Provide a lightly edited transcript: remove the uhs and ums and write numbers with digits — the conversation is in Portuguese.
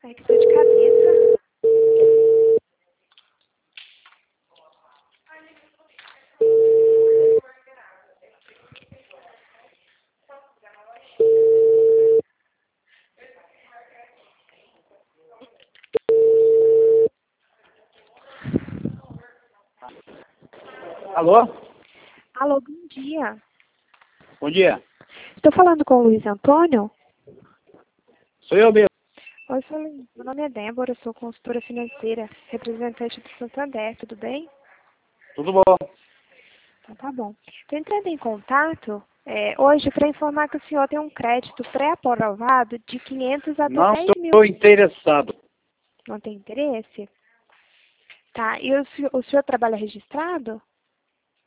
Ai, que dor de cabeça. Alô? Alô, bom dia. Bom dia. Estou falando com o Luiz Antônio? Sou eu mesmo. Oi, sou Luiz. Meu nome é Débora, eu sou consultora financeira, representante do Santander, tudo bem? Tudo bom? Então tá bom. Estou entrando em contato hoje para informar que o senhor tem um crédito pré-aprovado de 500 até Não 10 mil. estou interessado. Não tem interesse? Tá. E o senhor trabalha registrado?